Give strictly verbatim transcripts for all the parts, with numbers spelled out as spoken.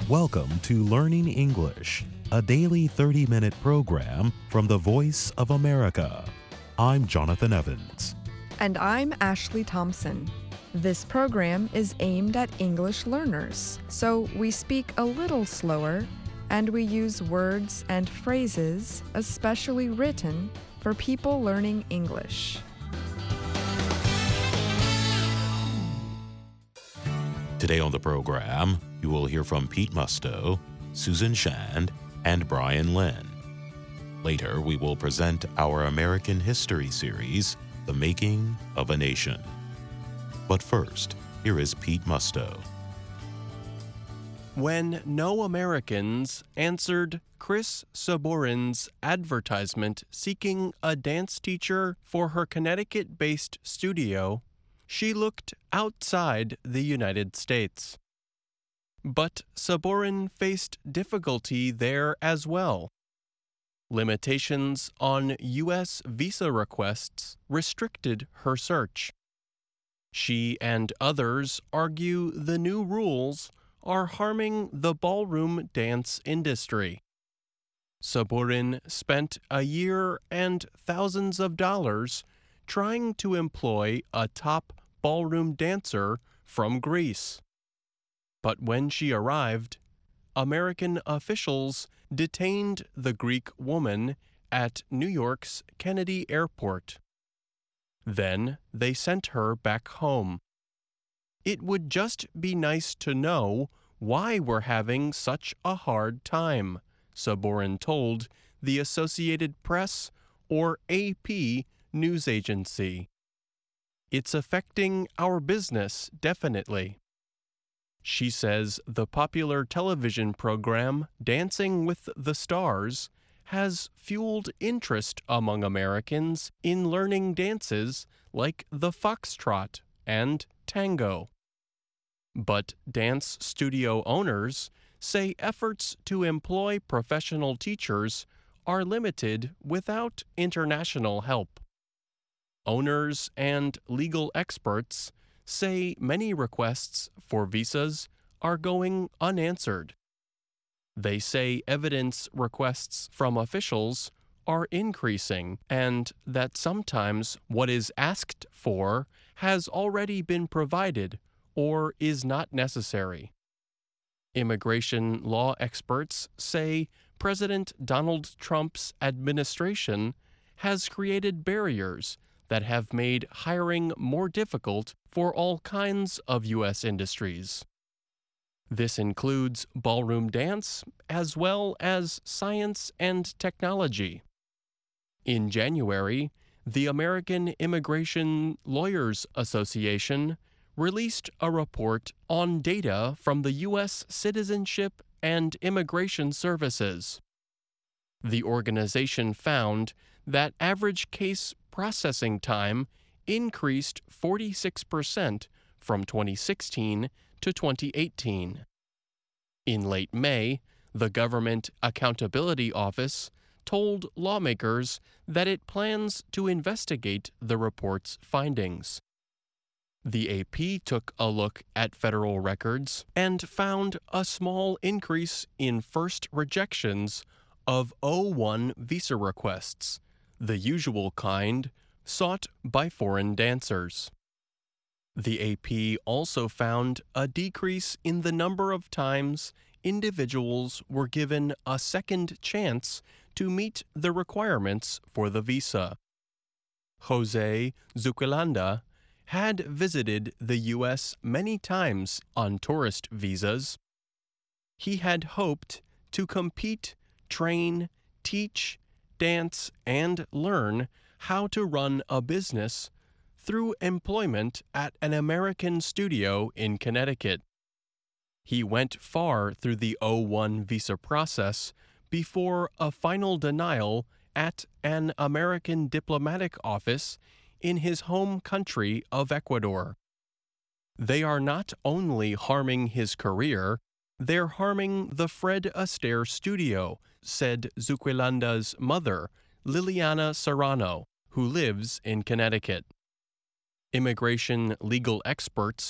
Welcome to Learning English, a daily thirty-minute program from the Voice of America. I'm Jonathan Evans. And I'm Ashley Thompson. This program is aimed at English learners, so we speak a little slower and we use words and phrases especially written for people learning English. Today on the program, you will hear from Pete Musto, Susan Shand, and Brian Lynn. Later, we will present our American History series, The Making of a Nation. But first, here is Pete Musto. When no Americans answered Chris Saborin's advertisement seeking a dance teacher for her Connecticut-based studio, she looked outside the United States. But Saborin faced difficulty there as well. Limitations on U S visa requests restricted her search. She and others argue the new rules are harming the ballroom dance industry. Saborin spent a year and thousands of dollars trying to employ a top ballroom dancer from Greece. But when she arrived, American officials detained the Greek woman at New York's Kennedy Airport. Then they sent her back home. It would just be nice to know why we're having such a hard time, Saborin told the Associated Press, or A P, news agency. It's affecting our business, definitely. She says the popular television program Dancing with the Stars has fueled interest among Americans in learning dances like the foxtrot and tango. But dance studio owners say efforts to employ professional teachers are limited without international help. Owners and legal experts say many requests for visas are going unanswered. They say evidence requests from officials are increasing and that sometimes what is asked for has already been provided or is not necessary. Immigration law experts say President Donald Trump's administration has created barriers that have made hiring more difficult for all kinds of U S industries. This includes ballroom dance as well as science and technology. In January, the American Immigration Lawyers Association released a report on data from the U S Citizenship and Immigration Services. The organization found that average case processing time increased forty-six percent from twenty sixteen to twenty eighteen. In late May, the Government Accountability Office told lawmakers that it plans to investigate the report's findings. The A P took a look at federal records and found a small increase in first rejections of O one visa requests, the usual kind sought by foreign dancers. The A P also found a decrease in the number of times individuals were given a second chance to meet the requirements for the visa. Jose Zuquilanda had visited the U S many times on tourist visas. He had hoped to compete, train, teach, dance, and learn how to run a business through employment at an American studio in Connecticut. He went far through the O one visa process before a final denial at an American diplomatic office in his home country of Ecuador. They are not only harming his career, they're harming the Fred Astaire studio, said Zuquilanda's mother, Liliana Serrano, who lives in Connecticut. Immigration legal experts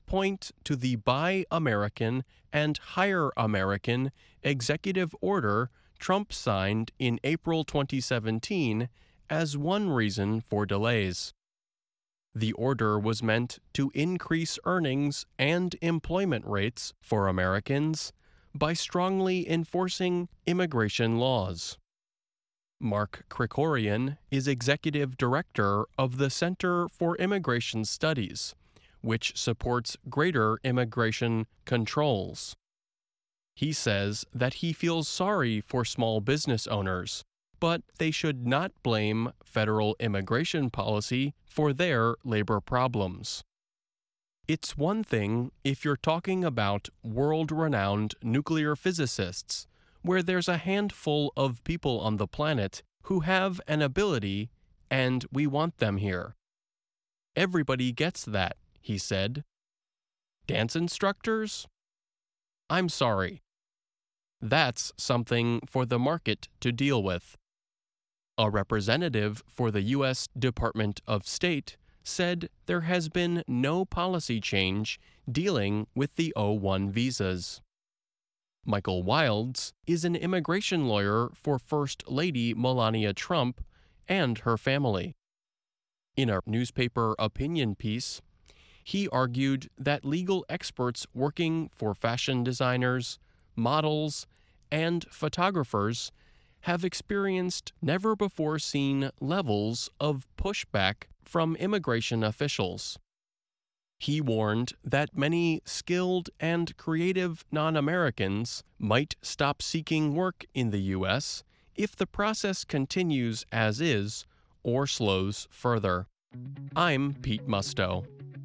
point to the Buy American and Hire American executive order Trump signed in April twenty seventeen as one reason for delays. The order was meant to increase earnings and employment rates for Americans by strongly enforcing immigration laws. Mark Krikorian is executive director of the Center for Immigration Studies, which supports greater immigration controls. He says that he feels sorry for small business owners, but they should not blame federal immigration policy for their labor problems. It's one thing if you're talking about world-renowned nuclear physicists, where there's a handful of people on the planet who have an ability and we want them here. Everybody gets that, he said. Dance instructors? I'm sorry. That's something for the market to deal with. A representative for the U S Department of State said there has been no policy change dealing with the O one visas. Michael Wilds is an immigration lawyer for First Lady Melania Trump and her family. In a newspaper opinion piece, he argued that legal experts working for fashion designers, models, and photographers have experienced never-before-seen levels of pushback from immigration officials. He warned that many skilled and creative non-Americans might stop seeking work in the U S if the process continues as is or slows further. I'm Pete Musto.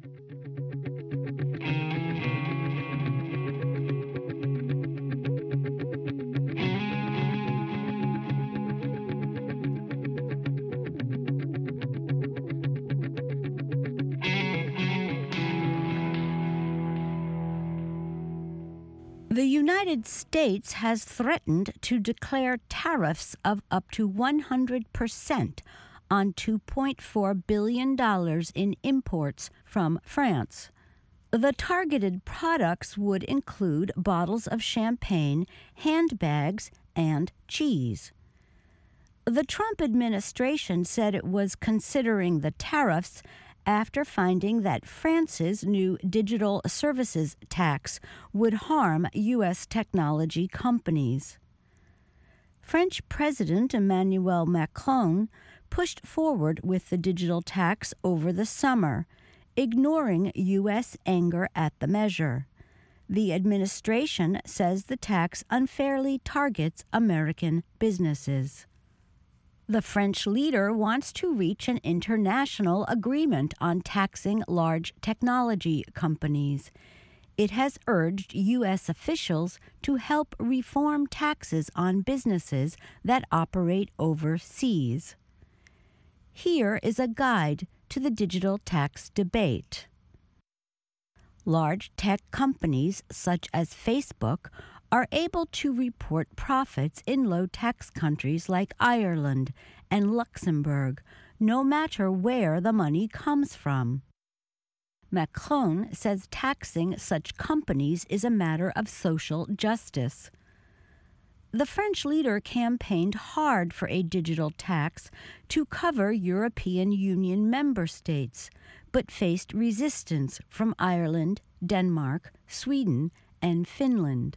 The United States has threatened to declare tariffs of up to one hundred percent on two point four billion dollars in imports from France. The targeted products would include bottles of champagne, handbags, and cheese. The Trump administration said it was considering the tariffs after finding that France's new digital services tax would harm U S technology companies. French President Emmanuel Macron pushed forward with the digital tax over the summer, ignoring U S anger at the measure. The administration says the tax unfairly targets American businesses. The French leader wants to reach an international agreement on taxing large technology companies. It has urged U S officials to help reform taxes on businesses that operate overseas. Here is a guide to the digital tax debate. Large tech companies such as Facebook are able to report profits in low-tax countries like Ireland and Luxembourg, no matter where the money comes from. Macron says taxing such companies is a matter of social justice. The French leader campaigned hard for a digital tax to cover European Union member states, but faced resistance from Ireland, Denmark, Sweden, and Finland.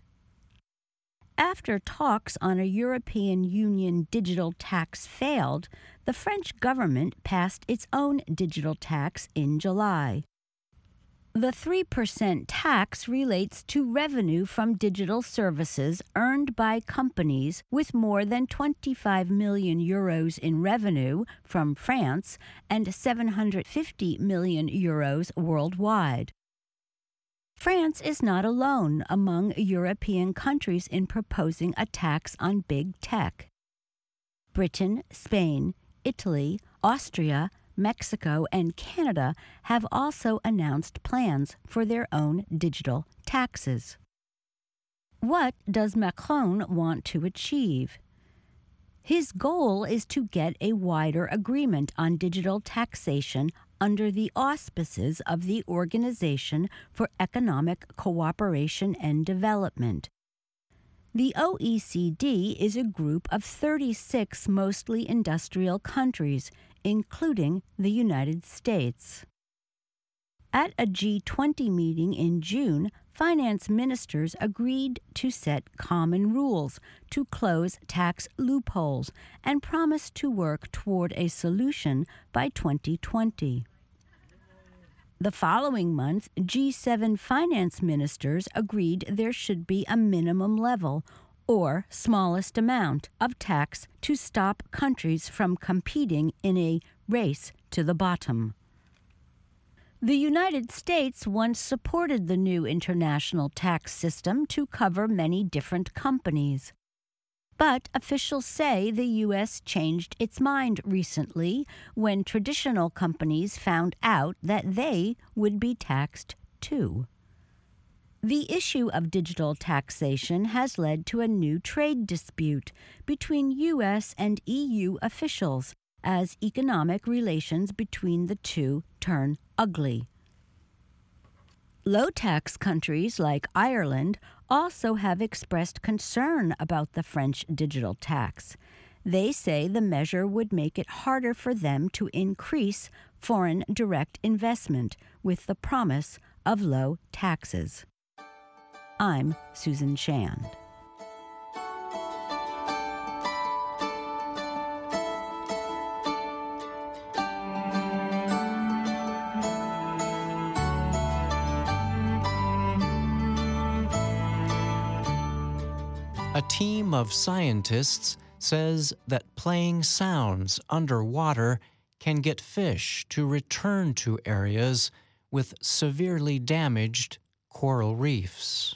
After talks on a European Union digital tax failed, the French government passed its own digital tax in July. The three percent tax relates to revenue from digital services earned by companies with more than twenty-five million euros in revenue from France and seven hundred fifty million euros worldwide. France is not alone among European countries in proposing a tax on big tech. Britain, Spain, Italy, Austria, Mexico, and Canada have also announced plans for their own digital taxes. What does Macron want to achieve? His goal is to get a wider agreement on digital taxation under the auspices of the Organization for Economic Cooperation and Development. The O E C D is a group of thirty-six mostly industrial countries, including the United States. At a G twenty meeting in June, finance ministers agreed to set common rules to close tax loopholes and promised to work toward a solution by twenty twenty. The following month, G seven finance ministers agreed there should be a minimum level, or smallest amount, of tax to stop countries from competing in a race to the bottom. The United States once supported the new international tax system to cover many different companies. But officials say the U S changed its mind recently when traditional companies found out that they would be taxed too. The issue of digital taxation has led to a new trade dispute between U S and E U officials as economic relations between the two turn ugly. Low-tax countries like Ireland also have expressed concern about the French digital tax. They say the measure would make it harder for them to increase foreign direct investment with the promise of low taxes. I'm Susan Shand. A team of scientists says that playing sounds underwater can get fish to return to areas with severely damaged coral reefs.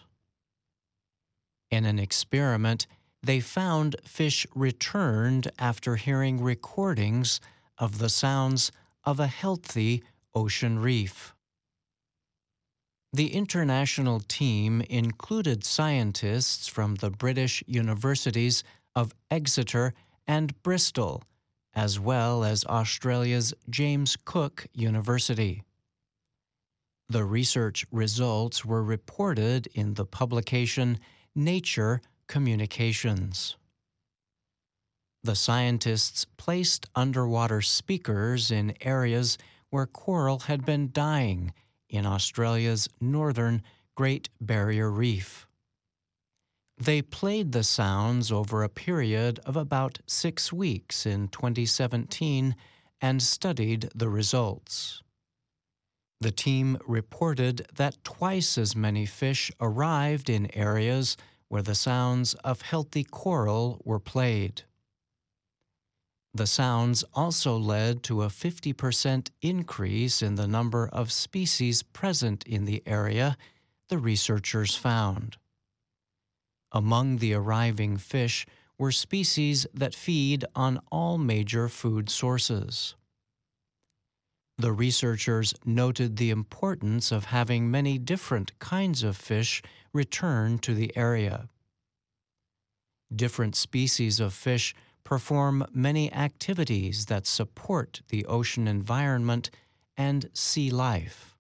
In an experiment, they found fish returned after hearing recordings of the sounds of a healthy ocean reef. The international team included scientists from the British universities of Exeter and Bristol, as well as Australia's James Cook University. The research results were reported in the publication Nature Communications. The scientists placed underwater speakers in areas where coral had been dying in Australia's northern Great Barrier Reef. They played the sounds over a period of about six weeks in twenty seventeen and studied the results. The team reported that twice as many fish arrived in areas where the sounds of healthy coral were played. The sounds also led to a fifty percent increase in the number of species present in the area, the researchers found. Among the arriving fish were species that feed on all major food sources. The researchers noted the importance of having many different kinds of fish return to the area. Different species of fish perform many activities that support the ocean environment and sea life.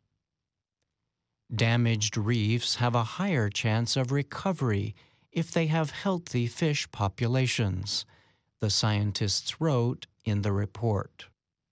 Damaged reefs have a higher chance of recovery if they have healthy fish populations, the scientists wrote in the report.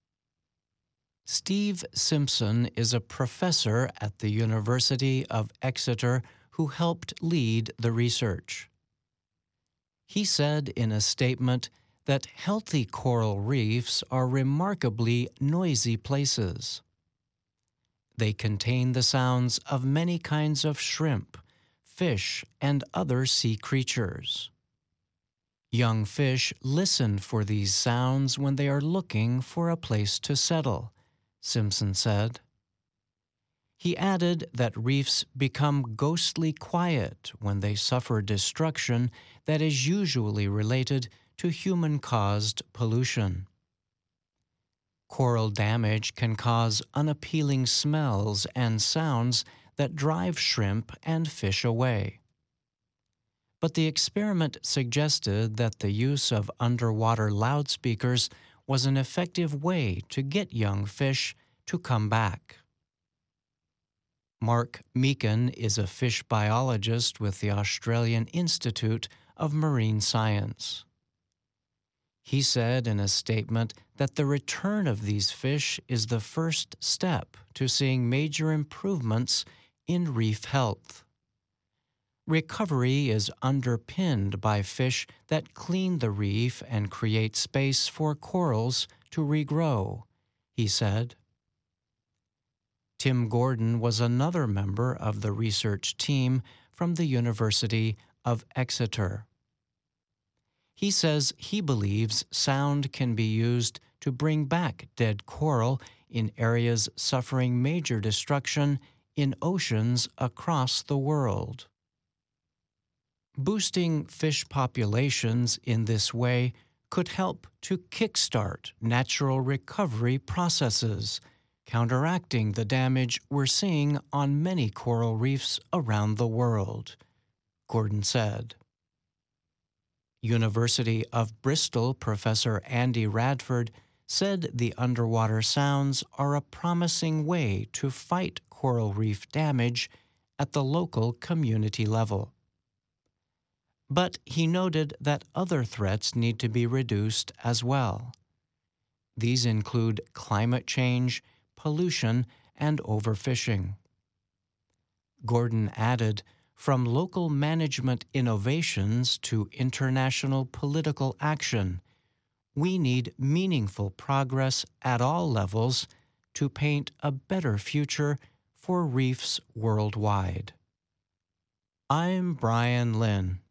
Steve Simpson is a professor at the University of Exeter who helped lead the research. He said in a statement that healthy coral reefs are remarkably noisy places. They contain the sounds of many kinds of shrimp, fish, and other sea creatures. Young fish listen for these sounds when they are looking for a place to settle, Simpson said. He added that reefs become ghostly quiet when they suffer destruction that is usually related to human-caused pollution. Coral damage can cause unappealing smells and sounds that drive shrimp and fish away. But the experiment suggested that the use of underwater loudspeakers was an effective way to get young fish to come back. Mark Meakin is a fish biologist with the Australian Institute of Marine Science. He said in a statement that the return of these fish is the first step to seeing major improvements in reef health. Recovery is underpinned by fish that clean the reef and create space for corals to regrow, he said. Tim Gordon was another member of the research team from the University of Exeter. He says he believes sound can be used to bring back dead coral in areas suffering major destruction in oceans across the world. Boosting fish populations in this way could help to kickstart natural recovery processes, counteracting the damage we're seeing on many coral reefs around the world, Gordon said. University of Bristol professor Andy Radford said the underwater sounds are a promising way to fight coral reef damage at the local community level. But he noted that other threats need to be reduced as well. These include climate change, pollution, and overfishing. Gordon added, from local management innovations to international political action, we need meaningful progress at all levels to paint a better future for reefs worldwide. I'm Brian Lynn.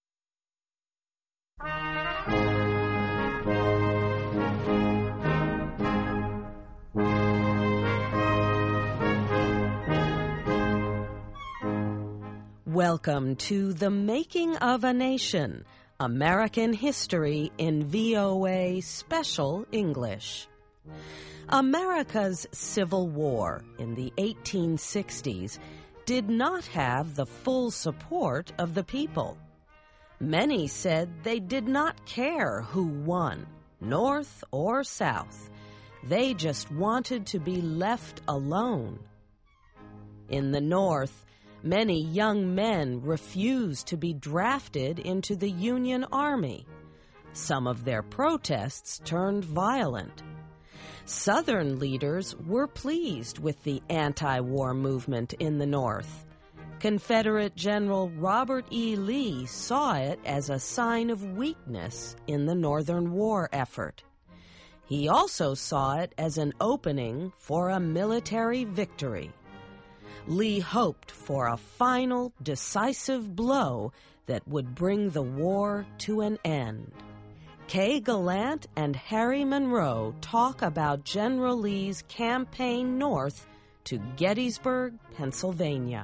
Welcome to The Making of a Nation, American History in V O A Special English. America's Civil War in the eighteen sixties did not have the full support of the people. Many said they did not care who won, North or South. They just wanted to be left alone. In the North, many young men refused to be drafted into the Union Army. Some of their protests turned violent. Southern leaders were pleased with the anti-war movement in the North. Confederate General Robert E. Lee saw it as a sign of weakness in the Northern war effort. He also saw it as an opening for a military victory. Lee hoped for a final, decisive blow that would bring the war to an end. Kay Gallant and Harry Monroe talk about General Lee's campaign north to Gettysburg, Pennsylvania.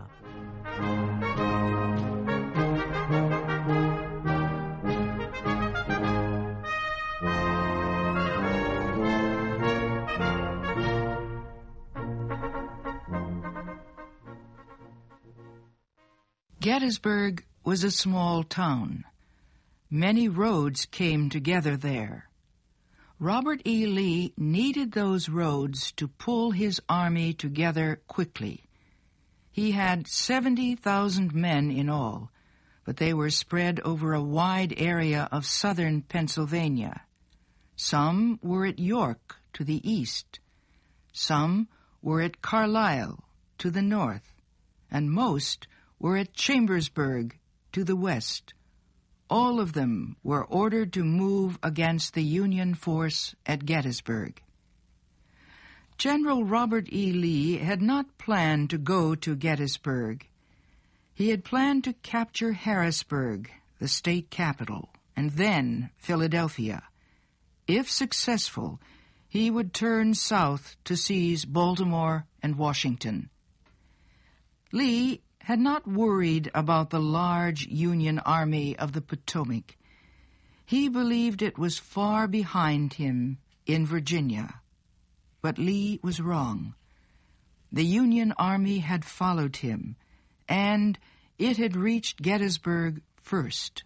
Gettysburg was a small town. Many roads came together there. Robert E. Lee needed those roads to pull his army together quickly. He had seventy thousand men in all, but they were spread over a wide area of southern Pennsylvania. Some were at York to the east. Some were at Carlisle to the north, and most were at Chambersburg to the west. All of them were ordered to move against the Union force at Gettysburg. General Robert E. Lee had not planned to go to Gettysburg. He had planned to capture Harrisburg, the state capital, and then Philadelphia. If successful, he would turn south to seize Baltimore and Washington. Lee had not worried about the large Union Army of the Potomac. He believed it was far behind him in Virginia. But Lee was wrong. The Union Army had followed him, and it had reached Gettysburg first.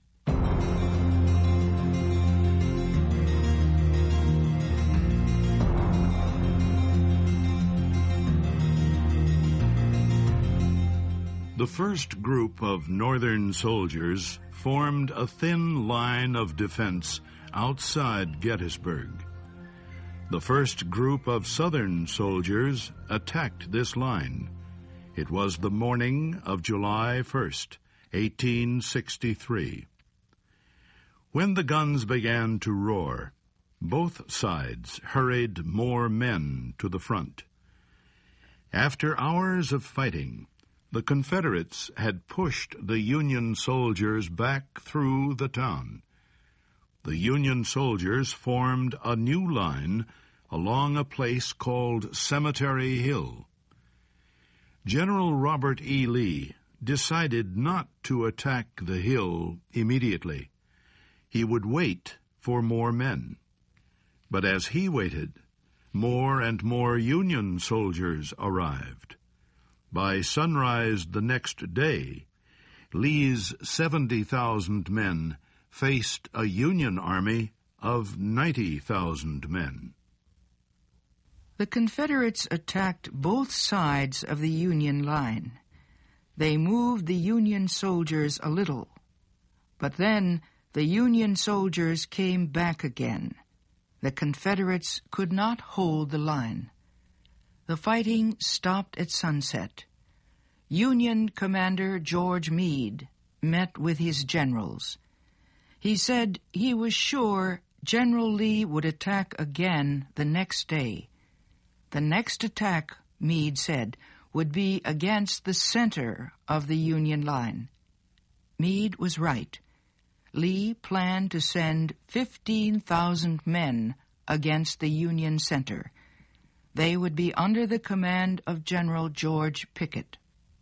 The first group of Northern soldiers formed a thin line of defense outside Gettysburg. The first group of Southern soldiers attacked this line. It was the morning of July first, eighteen sixty-three. When the guns began to roar, both sides hurried more men to the front. After hours of fighting, the Confederates had pushed the Union soldiers back through the town. The Union soldiers formed a new line along a place called Cemetery Hill. General Robert E. Lee decided not to attack the hill immediately. He would wait for more men. But as he waited, more and more Union soldiers arrived. By sunrise the next day, Lee's seventy thousand men faced a Union army of ninety thousand men. The Confederates attacked both sides of the Union line. They moved the Union soldiers a little, but then the Union soldiers came back again. The Confederates could not hold the line. The fighting stopped at sunset. Union Commander George Meade met with his generals. He said he was sure General Lee would attack again the next day. The next attack, Meade said, would be against the center of the Union line. Meade was right. Lee planned to send fifteen thousand men against the Union center. They would be under the command of General George Pickett.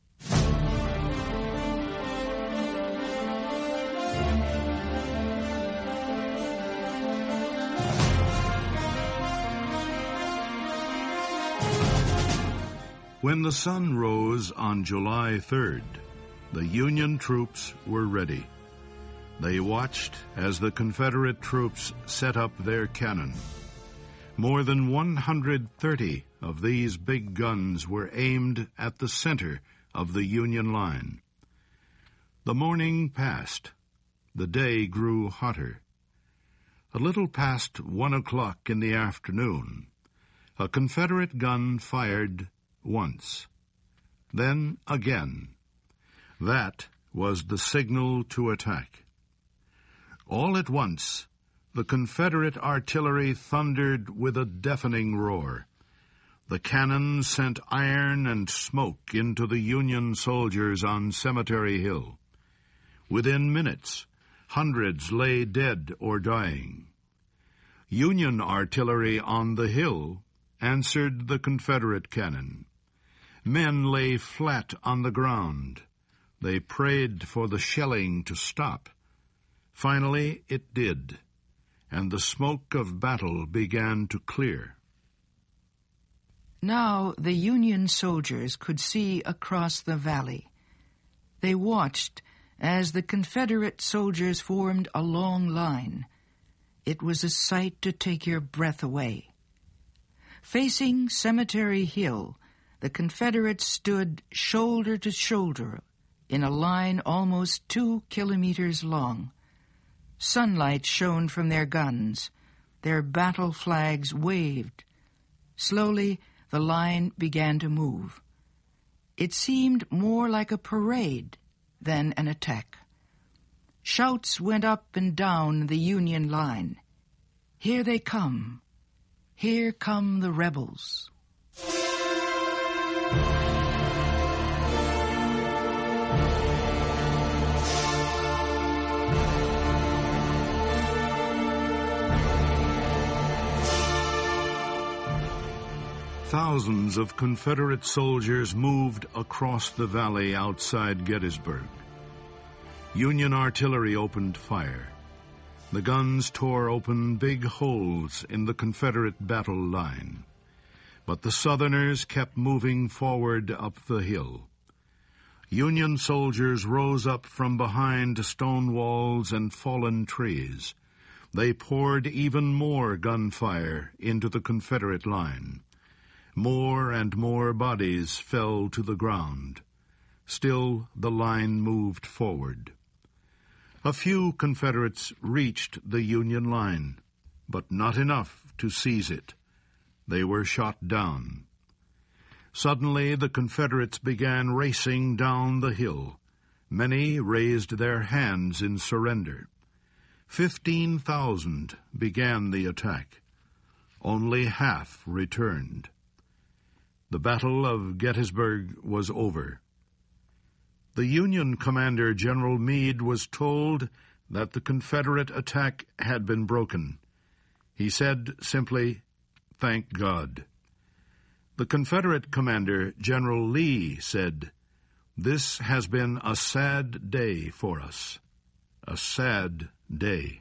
When the sun rose on July third, the Union troops were ready. They watched as the Confederate troops set up their cannon. More than one hundred thirty of these big guns were aimed at the center of the Union line. The morning passed. The day grew hotter. A little past one o'clock in the afternoon, a Confederate gun fired once, then again. That was the signal to attack. All at once, the Confederate artillery thundered with a deafening roar. The cannon sent iron and smoke into the Union soldiers on Cemetery Hill. Within minutes, hundreds lay dead or dying. Union artillery on the hill answered the Confederate cannon. Men lay flat on the ground. They prayed for the shelling to stop. Finally, it did, and the smoke of battle began to clear. Now the Union soldiers could see across the valley. They watched as the Confederate soldiers formed a long line. It was a sight to take your breath away. Facing Cemetery Hill, the Confederates stood shoulder to shoulder in a line almost two kilometers long. Sunlight shone from their guns. Their battle flags waved. Slowly, the line began to move. It seemed more like a parade than an attack. Shouts went up and down the Union line. Here they come. Here come the rebels. Thousands of Confederate soldiers moved across the valley outside Gettysburg. Union artillery opened fire. The guns tore open big holes in the Confederate battle line. But the Southerners kept moving forward up the hill. Union soldiers rose up from behind stone walls and fallen trees. They poured even more gunfire into the Confederate line. More and more bodies fell to the ground. Still, the line moved forward. A few Confederates reached the Union line, but not enough to seize it. They were shot down. Suddenly, the Confederates began racing down the hill. Many raised their hands in surrender. Fifteen thousand began the attack. Only half returned. The Battle of Gettysburg was over. The Union commander, General Meade, was told that the Confederate attack had been broken. He said simply, "Thank God." The Confederate commander, General Lee, said, "This has been a sad day for us, a sad day."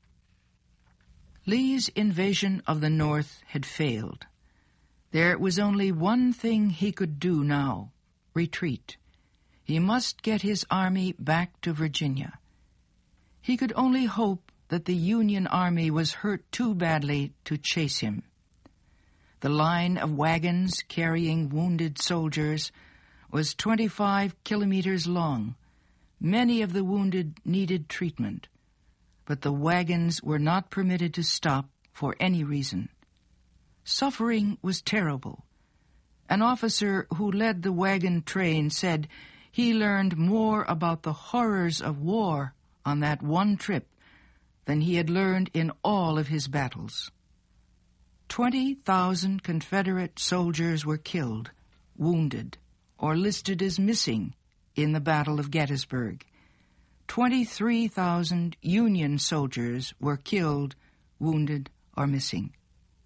Lee's invasion of the North had failed. There was only one thing he could do now: retreat. He must get his army back to Virginia. He could only hope that the Union Army was hurt too badly to chase him. The line of wagons carrying wounded soldiers was twenty-five kilometers long. Many of the wounded needed treatment, but the wagons were not permitted to stop for any reason. Suffering was terrible. An officer who led the wagon train said he learned more about the horrors of war on that one trip than he had learned in all of his battles. Twenty thousand Confederate soldiers were killed, wounded, or listed as missing in the Battle of Gettysburg. Twenty-three thousand Union soldiers were killed, wounded, or missing.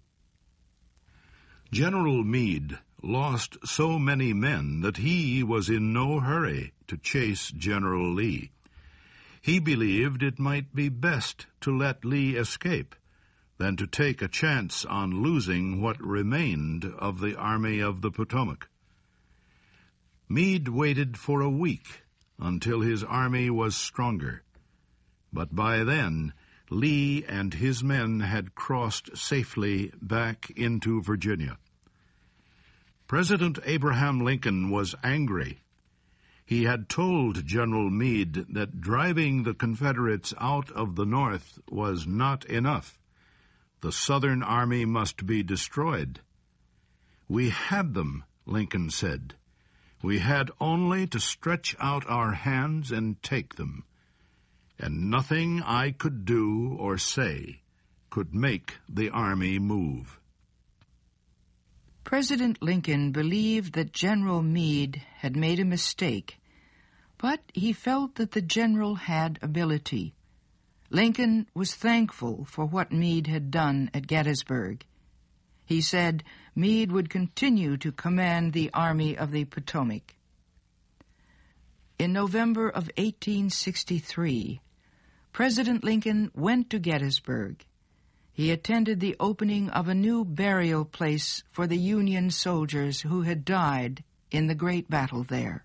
General Meade lost so many men that he was in no hurry to chase General Lee. He believed it might be best to let Lee escape than to take a chance on losing what remained of the Army of the Potomac. Meade waited for a week until his army was stronger, but by then Lee and his men had crossed safely back into Virginia. President Abraham Lincoln was angry. He had told General Meade that driving the Confederates out of the North was not enough. The Southern Army must be destroyed. "We had them," Lincoln said. "We had only to stretch out our hands and take them. And nothing I could do or say could make the army move." President Lincoln believed that General Meade had made a mistake, but he felt that the general had ability. Lincoln was thankful for what Meade had done at Gettysburg. He said Meade would continue to command the Army of the Potomac. In November of eighteen sixty-three, President Lincoln went to Gettysburg. He attended the opening of a new burial place for the Union soldiers who had died in the great battle there.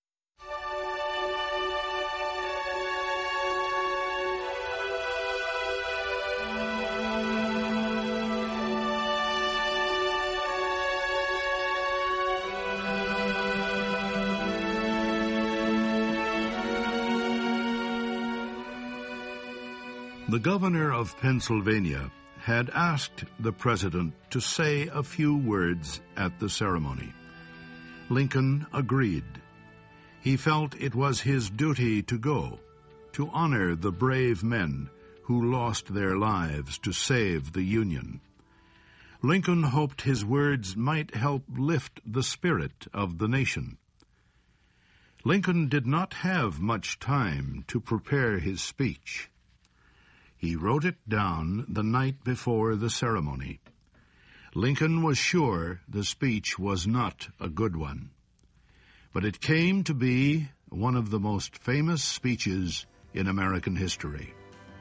The governor of Pennsylvania had asked the president to say a few words at the ceremony. Lincoln agreed. He felt it was his duty to go, to honor the brave men who lost their lives to save the Union. Lincoln hoped his words might help lift the spirit of the nation. Lincoln did not have much time to prepare his speech. He wrote it down the night before the ceremony. Lincoln was sure the speech was not a good one, but it came to be one of the most famous speeches in American history.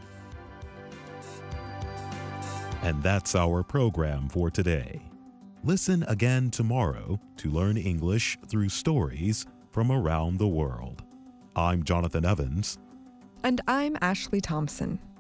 And that's our program for today. Listen again tomorrow to learn English through stories from around the world. I'm Jonathan Evans. And I'm Ashley Thompson.